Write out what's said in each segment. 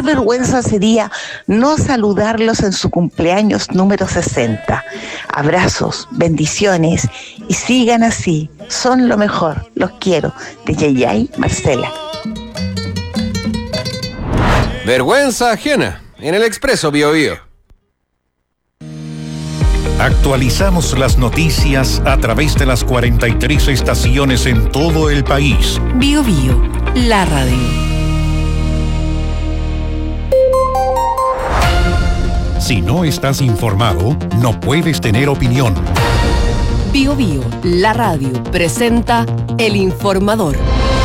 vergüenza sería no saludarlos en su cumpleaños número 60. Abrazos, bendiciones y sigan así. Son lo mejor. Los quiero. De Yayay Marcela. Vergüenza ajena en el Expreso Biobío. Actualizamos las noticias a través de las 43 estaciones en todo el país. Biobío, la radio. Si no estás informado, no puedes tener opinión. Biobío, la radio, presenta El Informador.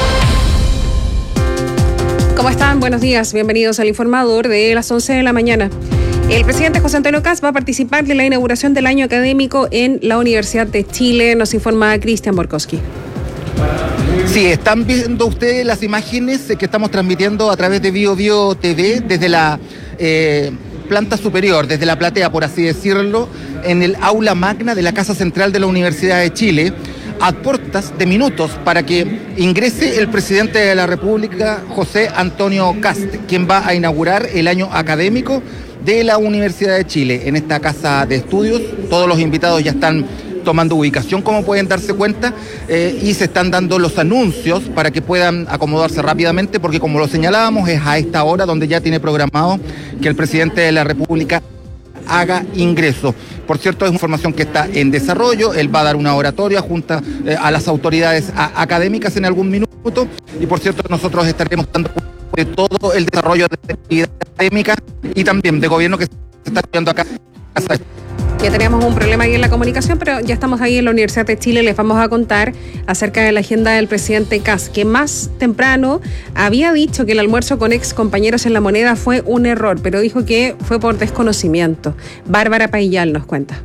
¿Cómo están? Buenos días. Bienvenidos al Informador de las 11 de la mañana. El presidente José Antonio Kast va a participar de la inauguración del año académico en la Universidad de Chile, nos informa Cristian Borkowski. Sí, están viendo ustedes las imágenes que estamos transmitiendo a través de Biobío TV desde la planta superior, desde la platea, por así decirlo, en el aula magna de la Casa Central de la Universidad de Chile, a puertas de minutos para que ingrese el presidente de la República, José Antonio Kast, quien va a inaugurar el año académico de la Universidad de Chile en esta casa de estudios. Todos los invitados ya están tomando ubicación, como pueden darse cuenta, y se están dando los anuncios para que puedan acomodarse rápidamente, porque como lo señalábamos, es a esta hora donde ya tiene programado que el presidente de la República haga ingreso. Por cierto, es información que está en desarrollo. Él va a dar una oratoria junto a las autoridades académicas en algún minuto, y por cierto, nosotros estaremos dando de todo el desarrollo de la actividad académica y también de gobierno que se está viendo acá. Ya teníamos un problema ahí en la comunicación, pero ya estamos ahí en la Universidad de Chile. Les vamos a contar acerca de la agenda del presidente Kast, que más temprano había dicho que el almuerzo con ex compañeros en La Moneda fue un error, pero dijo que fue por desconocimiento. Bárbara Paillal nos cuenta.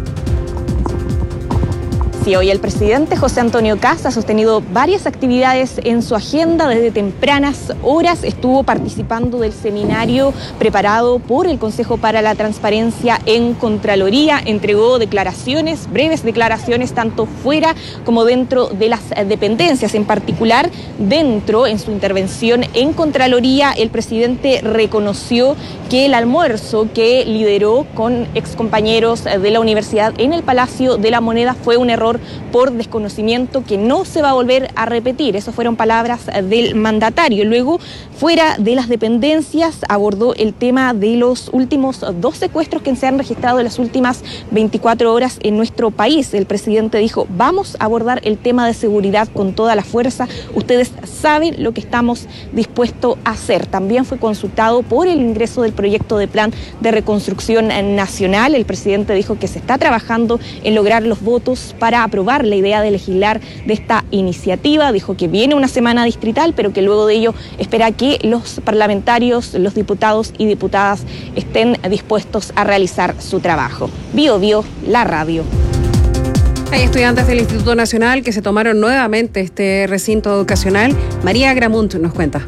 Sí, hoy el presidente José Antonio Kast ha sostenido varias actividades en su agenda. Desde tempranas horas estuvo participando del seminario preparado por el Consejo para la Transparencia en Contraloría. Entregó declaraciones, breves declaraciones, tanto fuera como dentro de las dependencias. En particular, en su intervención en Contraloría, el presidente reconoció que el almuerzo que lideró con excompañeros de la universidad en el Palacio de la Moneda fue un error por desconocimiento que no se va a volver a repetir. Esas fueron palabras del mandatario. Luego, fuera de las dependencias, abordó el tema de los últimos 2 secuestros que se han registrado en las últimas 24 horas en nuestro país. El presidente dijo: vamos a abordar el tema de seguridad con toda la fuerza. Ustedes saben lo que estamos dispuestos a hacer. También fue consultado por el ingreso del proyecto de plan de reconstrucción nacional. El presidente dijo que se está trabajando en lograr los votos para aprobar la idea de legislar de esta iniciativa. Dijo que viene una semana distrital, pero que luego de ello espera que los parlamentarios, los diputados y diputadas estén dispuestos a realizar su trabajo. Biobío, la radio. Hay estudiantes del Instituto Nacional que se tomaron nuevamente este recinto educacional. María Gramunt nos cuenta.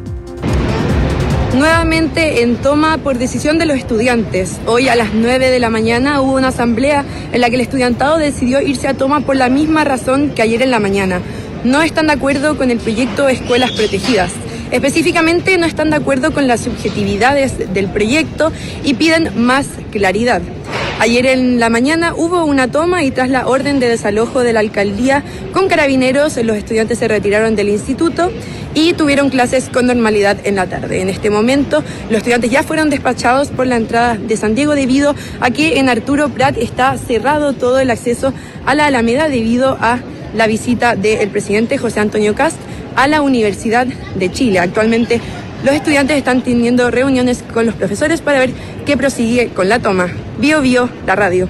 Nuevamente en toma por decisión de los estudiantes. Hoy a las 9 de la mañana hubo una asamblea en la que el estudiantado decidió irse a toma por la misma razón que ayer en la mañana. No están de acuerdo con el proyecto Escuelas Protegidas. Específicamente no están de acuerdo con las subjetividades del proyecto y piden más claridad. Ayer en la mañana hubo una toma y tras la orden de desalojo de la alcaldía con carabineros, los estudiantes se retiraron del instituto y tuvieron clases con normalidad en la tarde. En este momento, los estudiantes ya fueron despachados por la entrada de San Diego debido a que en Arturo Prat está cerrado todo el acceso a la Alameda debido a la visita del presidente José Antonio Kast a la Universidad de Chile. Actualmente, los estudiantes están teniendo reuniones con los profesores para ver qué prosigue con la toma. Biobío, la radio.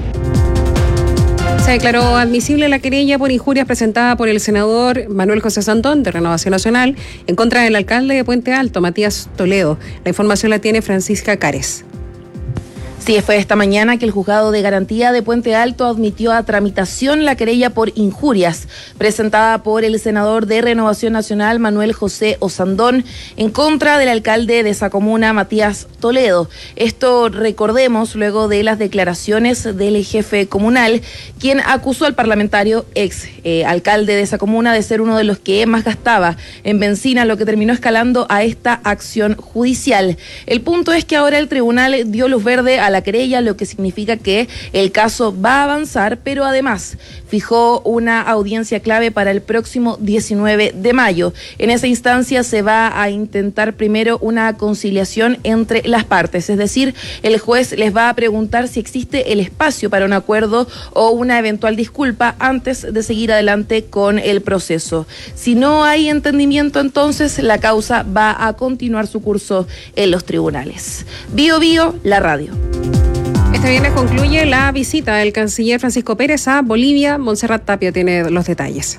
Se declaró admisible la querella por injurias presentada por el senador Manuel José Santón, de Renovación Nacional, en contra del alcalde de Puente Alto, Matías Toledo. La información la tiene Francisca Cares. Sí, fue esta mañana que el Juzgado de Garantía de Puente Alto admitió a tramitación la querella por injurias presentada por el senador de Renovación Nacional, Manuel José Osandón, en contra del alcalde de esa comuna, Matías Toledo. Esto, recordemos, luego de las declaraciones del jefe comunal, quien acusó al parlamentario ex alcalde de esa comuna de ser uno de los que más gastaba en benzina, lo que terminó escalando a esta acción judicial. El punto es que ahora el tribunal dio luz verde a la querella, lo que significa que el caso va a avanzar, pero además fijó una audiencia clave para el próximo 19 de mayo. En esa instancia se va a intentar primero una conciliación entre las partes, es decir, el juez les va a preguntar si existe el espacio para un acuerdo o una eventual disculpa antes de seguir adelante con el proceso. Si no hay entendimiento, entonces la causa va a continuar su curso en los tribunales. Bio Bio, la radio. Este viernes concluye la visita del canciller Francisco Pérez a Bolivia. Montserrat Tapia tiene los detalles.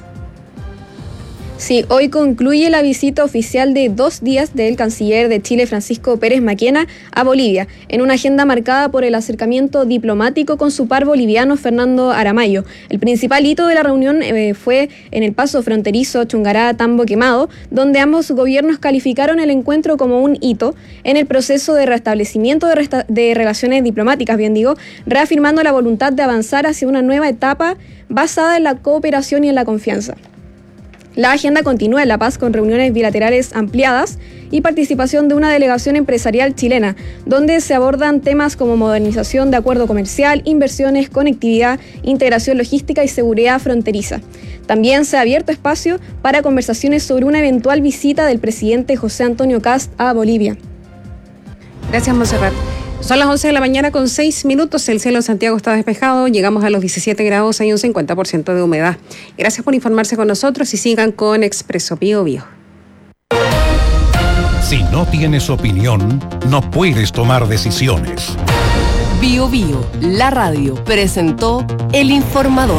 Sí, hoy concluye la visita oficial de 2 días del canciller de Chile, Francisco Pérez Maquena, a Bolivia, en una agenda marcada por el acercamiento diplomático con su par boliviano, Fernando Aramayo. El principal hito de la reunión fue en el paso fronterizo Chungará-Tambo Quemado, donde ambos gobiernos calificaron el encuentro como un hito en el proceso de restablecimiento de relaciones diplomáticas, reafirmando la voluntad de avanzar hacia una nueva etapa basada en la cooperación y en la confianza. La agenda continúa en La Paz con reuniones bilaterales ampliadas y participación de una delegación empresarial chilena, donde se abordan temas como modernización de acuerdo comercial, inversiones, conectividad, integración logística y seguridad fronteriza. También se ha abierto espacio para conversaciones sobre una eventual visita del presidente José Antonio Kast a Bolivia. Gracias, Montserrat. Son las 11 de la mañana con 6 minutos. El cielo en Santiago está despejado. Llegamos a los 17 grados. Hay un 50% de humedad. Gracias por informarse con nosotros y sigan con Expreso Bio Bio. Si no tienes opinión, no puedes tomar decisiones. Bio Bio, la radio, presentó El Informador.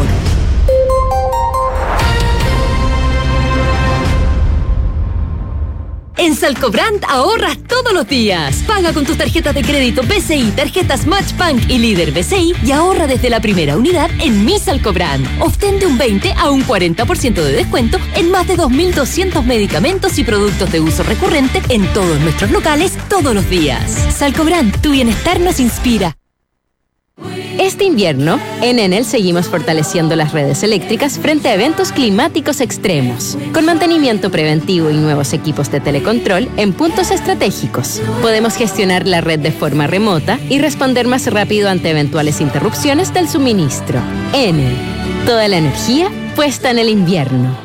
En Salcobrand ahorras todos los días. Paga con tus tarjetas de crédito BCI, tarjetas Matchbank y Líder BCI y ahorra desde la primera unidad en Mi Salcobrand. Obtén de un 20 a un 40% de descuento en más de 2.200 medicamentos y productos de uso recurrente en todos nuestros locales todos los días. Salcobrand, tu bienestar nos inspira. Este invierno, en Enel seguimos fortaleciendo las redes eléctricas frente a eventos climáticos extremos, con mantenimiento preventivo y nuevos equipos de telecontrol en puntos estratégicos. Podemos gestionar la red de forma remota y responder más rápido ante eventuales interrupciones del suministro. Enel, toda la energía puesta en el invierno.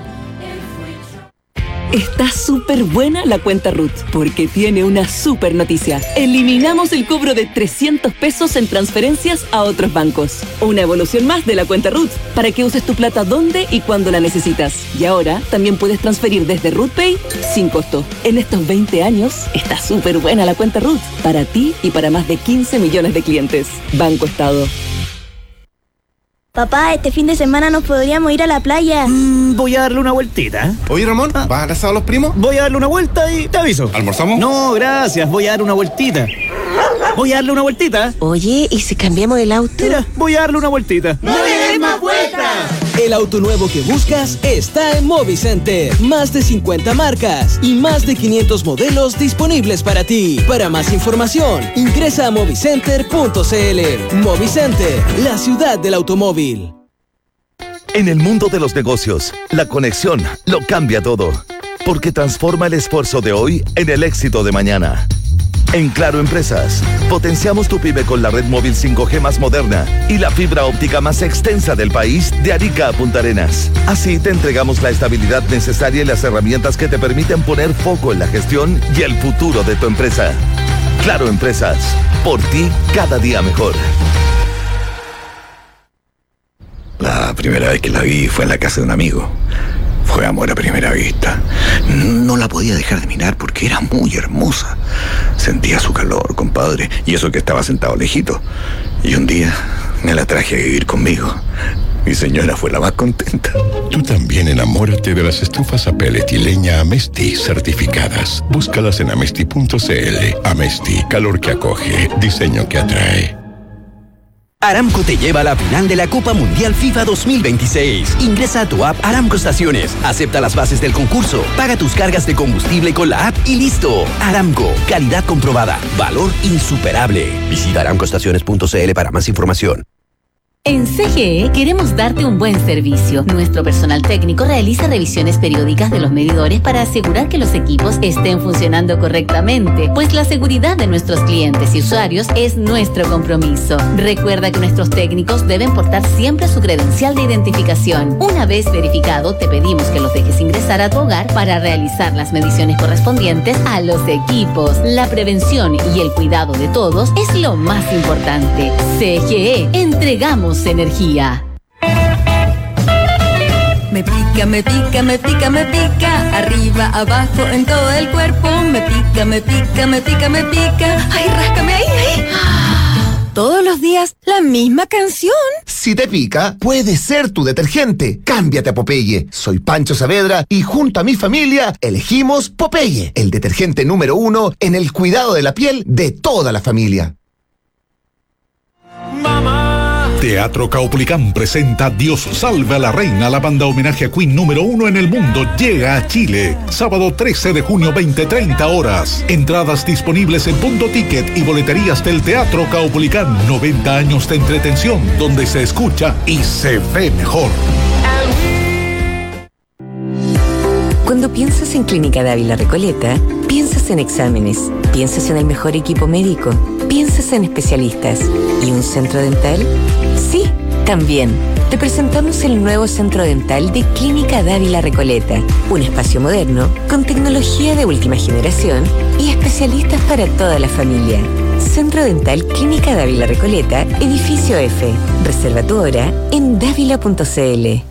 Está súper buena la cuenta Ruth, porque tiene una súper noticia. Eliminamos el cobro de 300 pesos en transferencias a otros bancos. Una evolución más de la cuenta Ruth, para que uses tu plata donde y cuando la necesitas. Y ahora también puedes transferir desde RuthPay sin costo. En estos 20 años, está súper buena la cuenta Ruth, para ti y para más de 15 millones de clientes. Banco Estado. Papá, este fin de semana nos podríamos ir a la playa. Voy a darle una vueltita. Oye, Ramón, ¿vas a abrazar a los primos? Voy a darle una vuelta y te aviso. ¿Almorzamos? No, gracias. Voy a darle una vueltita. Voy a darle una vueltita. Oye, ¿y si cambiamos el auto? Mira, voy a darle una vueltita. ¡No le des más vueltas! El auto nuevo que buscas está en Movicenter. Más de 50 marcas y más de 500 modelos disponibles para ti. Para más información, ingresa a movicenter.cl. Movicenter, la ciudad del automóvil. En el mundo de los negocios, la conexión lo cambia todo, porque transforma el esfuerzo de hoy en el éxito de mañana. En Claro Empresas, potenciamos tu pyme con la red móvil 5G más moderna y la fibra óptica más extensa del país de Arica a Punta Arenas. Así te entregamos la estabilidad necesaria y las herramientas que te permiten poner foco en la gestión y el futuro de tu empresa. Claro Empresas, por ti cada día mejor. La primera vez que la vi fue en la casa de un amigo. Fue amor a primera vista. No la podía dejar de mirar porque era muy hermosa. Sentía su calor, compadre, y eso que estaba sentado lejito. Y un día me la traje a vivir conmigo. Mi señora fue la más contenta. Tú también enamórate de las estufas a pellet y leña Amesti certificadas. Búscalas en amesti.cl. Amesti, calor que acoge, diseño que atrae. Aramco te lleva a la final de la Copa Mundial FIFA 2026. Ingresa a tu app Aramco Estaciones, acepta las bases del concurso, paga tus cargas de combustible con la app y listo. Aramco, calidad comprobada, valor insuperable. Visita aramcoestaciones.cl para más información. En CGE queremos darte un buen servicio. Nuestro personal técnico realiza revisiones periódicas de los medidores para asegurar que los equipos estén funcionando correctamente, pues la seguridad de nuestros clientes y usuarios es nuestro compromiso. Recuerda que nuestros técnicos deben portar siempre su credencial de identificación. Una vez verificado, te pedimos que los dejes ingresar a tu hogar para realizar las mediciones correspondientes a los equipos. La prevención y el cuidado de todos es lo más importante. CGE, entregamos energía. Me pica, me pica, me pica, me pica. Arriba, abajo, en todo el cuerpo. Me pica, me pica, me pica, me pica. Ay, ráscame ahí, ahí. Todos los días, la misma canción. Si te pica, puede ser tu detergente. Cámbiate a Popeye. Soy Pancho Saavedra y junto a mi familia elegimos Popeye, el detergente número 1 en el cuidado de la piel de toda la familia. Teatro Caupolicán presenta Dios salve a la reina. La banda homenaje a Queen número 1 en el mundo llega a Chile. Sábado 13 de junio, 20:30 horas. Entradas disponibles en Punto Ticket y boleterías del Teatro Caupolicán. 90 años de entretención donde se escucha y se ve mejor. Cuando piensas en Clínica Dávila Recoleta, piensas en exámenes, piensas en el mejor equipo médico, piensas en especialistas. ¿Y un centro dental? Sí, también. Te presentamos el nuevo centro dental de Clínica Dávila Recoleta. Un espacio moderno, con tecnología de última generación y especialistas para toda la familia. Centro Dental Clínica Dávila Recoleta, Edificio F. Reserva tu hora en davila.cl.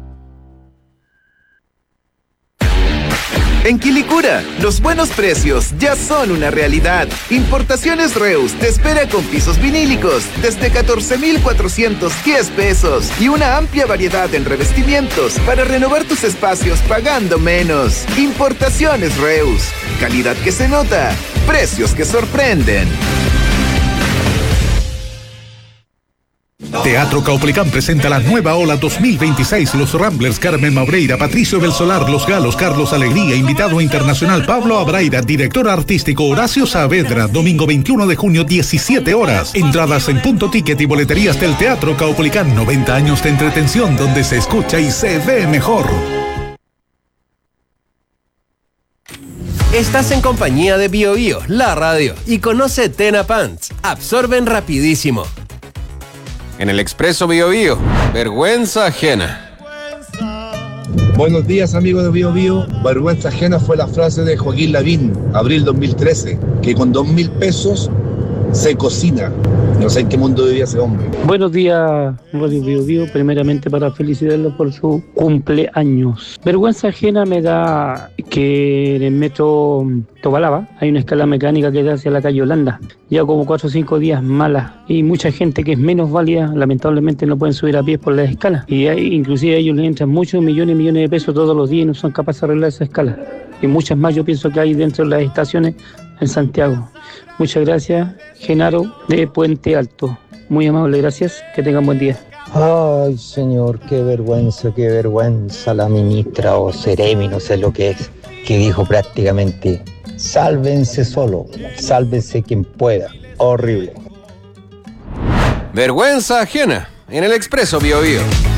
En Quilicura, los buenos precios ya son una realidad. Importaciones Reus te espera con pisos vinílicos desde 14,410 pesos y una amplia variedad en revestimientos para renovar tus espacios pagando menos. Importaciones Reus, calidad que se nota, precios que sorprenden. Teatro Caupolicán presenta la nueva ola 2026. Los Ramblers, Carmen Maureira, Patricio del Solar, Los Galos, Carlos Alegría, invitado internacional Pablo Abraira, director artístico Horacio Saavedra, domingo 21 de junio, 17 horas. Entradas en Punto Ticket y boleterías del Teatro Caupolicán. 90 años de entretención donde se escucha y se ve mejor. Estás en compañía de Bio Bio, la radio, y conoce Tena Pants. Absorben rapidísimo. En el Expreso Bio Bio, vergüenza ajena. Buenos días, amigos de Bio Bio. Vergüenza ajena fue la frase de Joaquín Lavín, abril 2013, que con 2.000 pesos se cocina. No sé en qué mundo vivía ese hombre. Buenos días, Radio Bio Bio. Primeramente para felicitarlo por su cumpleaños. Vergüenza ajena me da que en el metro Tobalaba hay una escala mecánica que da hacia la calle Holanda. Ya como 4 o 5 días mala. Y mucha gente que es menos válida, lamentablemente no pueden subir a pie por la escala. Y inclusive a ellos les entran muchos millones y millones de pesos todos los días y no son capaces de arreglar esa escala. Y muchas más yo pienso que hay dentro de las estaciones en Santiago. Muchas gracias, Genaro de Puente Alto. Muy amable, gracias. Que tengan buen día. Ay, señor, qué vergüenza la ministra o Seremi, no sé lo que es, que dijo prácticamente, sálvense solo, sálvense quien pueda. Horrible. Vergüenza ajena en el Expreso Bio Bio.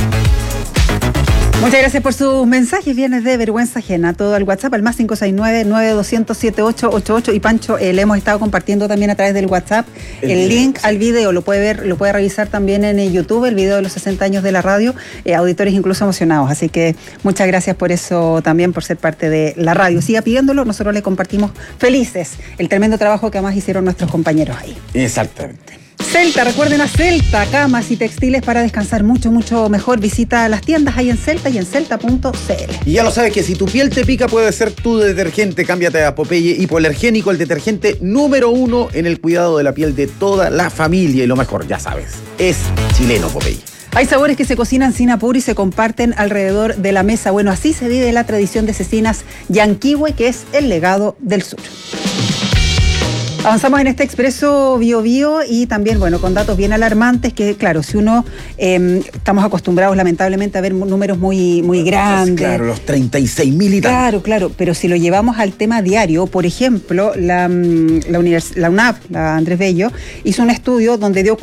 Muchas gracias por sus mensajes. Viernes de vergüenza ajena. Todo al WhatsApp, al más 569-9200-7888. Y Pancho, le hemos estado compartiendo también a través del WhatsApp el link al video. Lo puede ver, lo puede revisar también en YouTube, el video de los 60 años de la radio. Auditores incluso emocionados. Así que muchas gracias por eso también, por ser parte de la radio. Siga pidiéndolo, nosotros le compartimos felices el tremendo trabajo que además hicieron nuestros compañeros ahí. Exactamente. Celta, recuerden a Celta, camas y textiles para descansar mucho, mucho mejor. Visita las tiendas ahí en Celta y en celta.cl. Y ya lo sabes que si tu piel te pica puede ser tu detergente. Cámbiate a Popeye Hipoalergénico, el detergente número 1 en el cuidado de la piel de toda la familia. Y lo mejor, ya sabes, es chileno Popeye. Hay sabores que se cocinan sin apuro y se comparten alrededor de la mesa. Bueno, así se vive la tradición de cecinas Yanquihue, que es el legado del sur. Avanzamos en este Expreso Bio Bio y también, bueno, con datos bien alarmantes que, claro, si uno estamos acostumbrados lamentablemente a ver números muy grandes. Claro, los 36.000 y tal. Claro, pero si lo llevamos al tema diario, por ejemplo, la UNAP, la Andrés Bello, hizo un estudio donde dio